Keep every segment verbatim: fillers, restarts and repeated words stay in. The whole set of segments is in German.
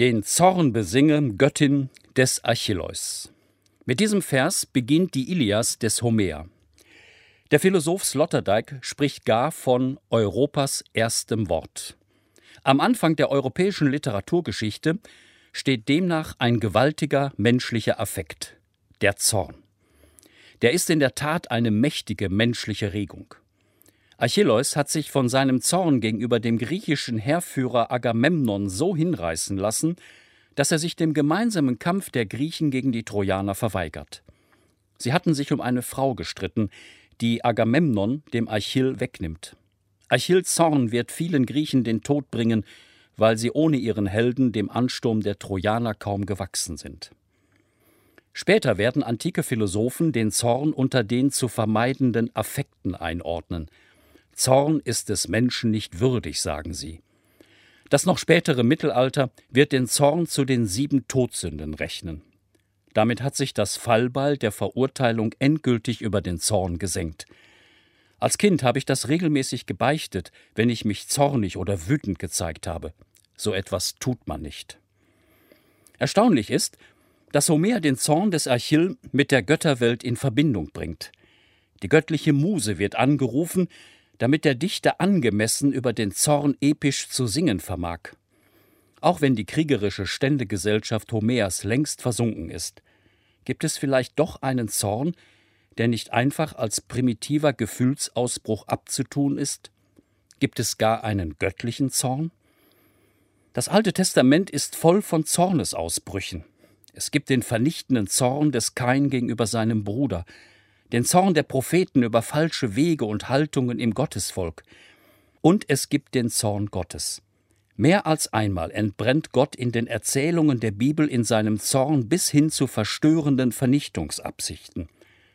Den Zorn besinge, Göttin des Achilleus. Mit diesem Vers beginnt die Ilias des Homer. Der Philosoph Sloterdijk spricht gar von Europas erstem Wort. Am Anfang der europäischen Literaturgeschichte steht demnach ein gewaltiger menschlicher Affekt, der Zorn. Der ist in der Tat eine mächtige menschliche Regung. Achilleus hat sich von seinem Zorn gegenüber dem griechischen Heerführer Agamemnon so hinreißen lassen, dass er sich dem gemeinsamen Kampf der Griechen gegen die Trojaner verweigert. Sie hatten sich um eine Frau gestritten, die Agamemnon dem Achill wegnimmt. Achilles Zorn wird vielen Griechen den Tod bringen, weil sie ohne ihren Helden dem Ansturm der Trojaner kaum gewachsen sind. Später werden antike Philosophen den Zorn unter den zu vermeidenden Affekten einordnen. Zorn ist des Menschen nicht würdig, sagen sie. Das noch spätere Mittelalter wird den Zorn zu den sieben Todsünden rechnen. Damit hat sich das Fallbeil der Verurteilung endgültig über den Zorn gesenkt. Als Kind habe ich das regelmäßig gebeichtet, wenn ich mich zornig oder wütend gezeigt habe. So etwas tut man nicht. Erstaunlich ist, dass Homer den Zorn des Achill mit der Götterwelt in Verbindung bringt. Die göttliche Muse wird angerufen, damit der Dichter angemessen über den Zorn episch zu singen vermag. Auch wenn die kriegerische Ständegesellschaft Homers längst versunken ist, gibt es vielleicht doch einen Zorn, der nicht einfach als primitiver Gefühlsausbruch abzutun ist? Gibt es gar einen göttlichen Zorn? Das Alte Testament ist voll von Zornesausbrüchen. Es gibt den vernichtenden Zorn des Kain gegenüber seinem Bruder, den Zorn der Propheten über falsche Wege und Haltungen im Gottesvolk. Und es gibt den Zorn Gottes. Mehr als einmal entbrennt Gott in den Erzählungen der Bibel in seinem Zorn bis hin zu verstörenden Vernichtungsabsichten.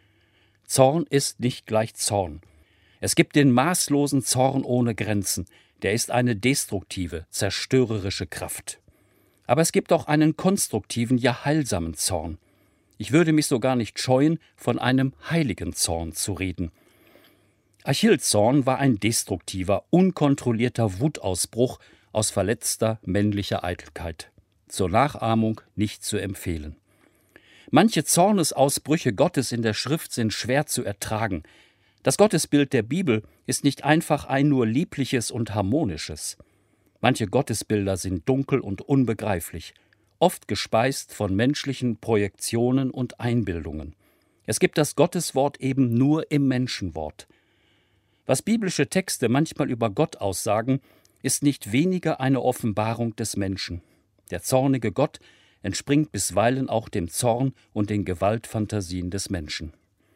Zorn ist nicht gleich Zorn. Es gibt den maßlosen Zorn ohne Grenzen. Der ist eine destruktive, zerstörerische Kraft. Aber es gibt auch einen konstruktiven, ja heilsamen Zorn. Ich würde mich sogar nicht scheuen, von einem heiligen Zorn zu reden. Achilles Zorn war ein destruktiver, unkontrollierter Wutausbruch aus verletzter männlicher Eitelkeit. Zur Nachahmung nicht zu empfehlen. Manche Zornesausbrüche Gottes in der Schrift sind schwer zu ertragen. Das Gottesbild der Bibel ist nicht einfach ein nur liebliches und harmonisches. Manche Gottesbilder sind dunkel und unbegreiflich, oft gespeist von menschlichen Projektionen und Einbildungen. Es gibt das Gotteswort eben nur im Menschenwort. Was biblische Texte manchmal über Gott aussagen, ist nicht weniger eine Offenbarung des Menschen. Der zornige Gott entspringt bisweilen auch dem Zorn und den Gewaltfantasien des Menschen.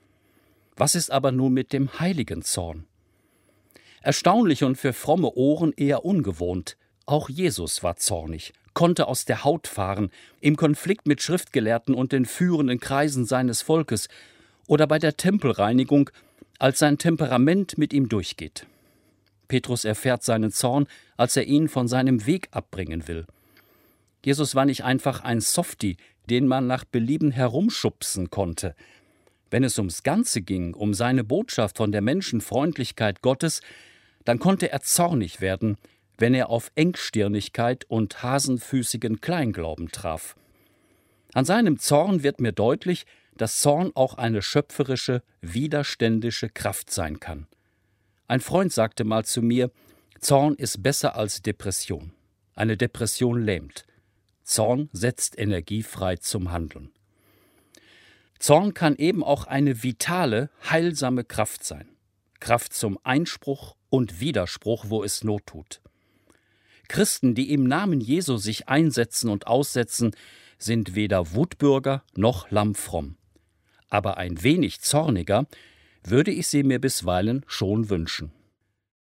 Was ist aber nun mit dem heiligen Zorn? Erstaunlich und für fromme Ohren eher ungewohnt. Auch Jesus war zornig, konnte aus der Haut fahren, im Konflikt mit Schriftgelehrten und den führenden Kreisen seines Volkes oder bei der Tempelreinigung, als sein Temperament mit ihm durchgeht. Petrus erfährt seinen Zorn, als er ihn von seinem Weg abbringen will. Jesus war nicht einfach ein Softie, den man nach Belieben herumschubsen konnte. Wenn es ums Ganze ging, um seine Botschaft von der Menschenfreundlichkeit Gottes, dann konnte er zornig werden, wenn er auf Engstirnigkeit und hasenfüßigen Kleinglauben traf. An seinem Zorn wird mir deutlich, dass Zorn auch eine schöpferische, widerständische Kraft sein kann. Ein Freund sagte mal zu mir, Zorn ist besser als Depression. Eine Depression lähmt. Zorn setzt Energie frei zum Handeln. Zorn kann eben auch eine vitale, heilsame Kraft sein. Kraft zum Einspruch und Widerspruch, wo es Not tut. Christen, die im Namen Jesu sich einsetzen und aussetzen, sind weder Wutbürger noch lammfromm. Aber ein wenig zorniger würde ich sie mir bisweilen schon wünschen.